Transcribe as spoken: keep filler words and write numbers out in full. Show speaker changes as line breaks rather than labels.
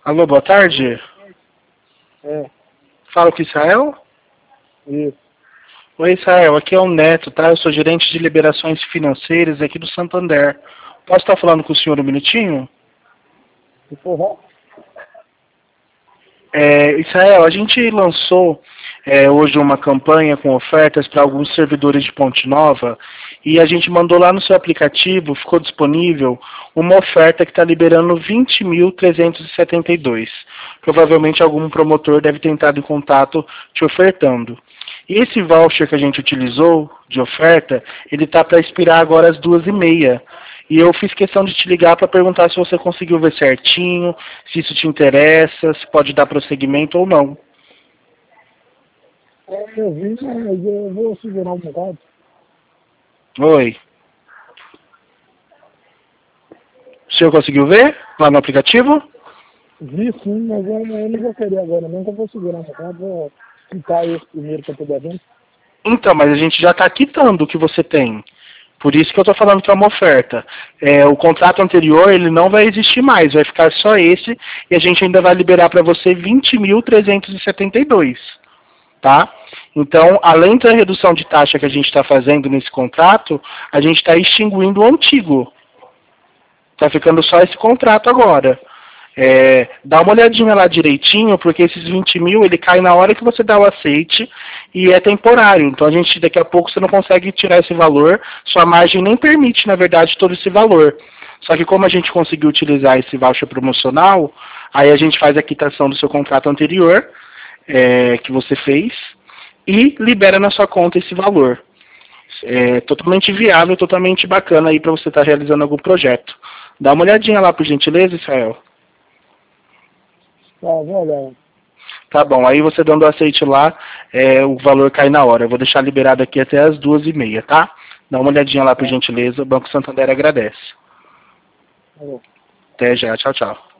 Alô, boa tarde.
É,
Fala com Israel?
isso.
Oi, Israel, aqui é o Neto, tá? Eu sou gerente de liberações financeiras aqui do Santander. Posso estar falando com o senhor um minutinho?
Se for,
É, Israel, a gente lançou é, hoje uma campanha com ofertas para alguns servidores de Ponte Nova e a gente mandou lá no seu aplicativo, ficou disponível uma oferta que está liberando vinte mil trezentos e setenta e dois. Provavelmente algum promotor deve ter entrado em contato te ofertando. E esse voucher que a gente utilizou de oferta, ele está para expirar agora às duas e meia. E eu fiz questão de te ligar para perguntar se você conseguiu ver certinho, se isso te interessa, se pode dar prosseguimento ou não.
é, eu vi, mas eu vou segurar um bocado.
Oi. O senhor conseguiu ver lá no aplicativo?
Vi sim, mas eu, eu não vou querer agora, não, que eu vou segurar um bocado, vou quitar esse primeiro que eu tô devendo.
Então, mas a gente já está quitando o que você tem. Por isso que eu estou falando que é uma oferta. É, o contrato anterior ele não vai existir mais, vai ficar só esse e a gente ainda vai liberar para você vinte mil trezentos e setenta e dois. Tá? Então, além da redução de taxa que a gente está fazendo nesse contrato, a gente está extinguindo o antigo. Está ficando só esse contrato agora. É, dá uma olhadinha lá direitinho, porque esses vinte mil ele cai na hora que você dá o aceite e é temporário. Então a gente daqui a pouco você não consegue tirar esse valor, sua margem nem permite, na verdade, todo esse valor. Só que como a gente conseguiu utilizar esse voucher promocional, aí a gente faz a quitação do seu contrato anterior, é, que você fez, e libera na sua conta esse valor. É totalmente viável, totalmente bacana aí para você estar tá realizando algum projeto. Dá uma olhadinha lá, por gentileza, Israel.
Tá, vou olhar.
Tá bom, aí você dando aceite lá, é, o valor cai na hora. Eu vou deixar liberado aqui até as duas e meia, tá? Dá uma olhadinha lá, por gentileza. O Banco Santander agradece.
Tá bom.
Até já, tchau, tchau.